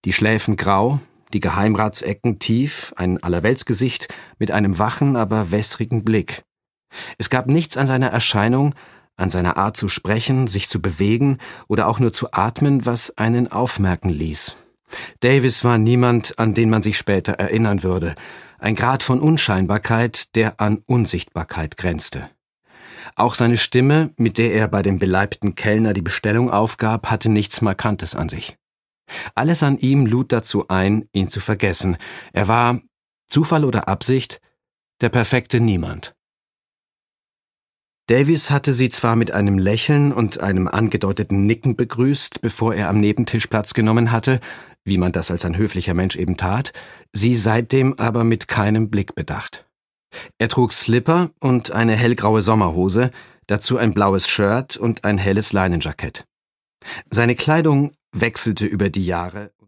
Die Schläfen grau, die Geheimratsecken tief, ein Allerweltsgesicht mit einem wachen, aber wässrigen Blick. Es gab nichts an seiner Erscheinung, an seiner Art zu sprechen, sich zu bewegen oder auch nur zu atmen, was einen aufmerken ließ. Davis war niemand, an den man sich später erinnern würde. Ein Grad von Unscheinbarkeit, der an Unsichtbarkeit grenzte. Auch seine Stimme, mit der er bei dem beleibten Kellner die Bestellung aufgab, hatte nichts Markantes an sich. Alles an ihm lud dazu ein, ihn zu vergessen. Er war, Zufall oder Absicht, der perfekte Niemand. Davis hatte sie zwar mit einem Lächeln und einem angedeuteten Nicken begrüßt, bevor er am Nebentisch Platz genommen hatte, wie man das als ein höflicher Mensch eben tat, sie seitdem aber mit keinem Blick bedacht. Er trug Slipper und eine hellgraue Sommerhose, dazu ein blaues Shirt und ein helles Leinenjackett. Seine Kleidung wechselte über die Jahre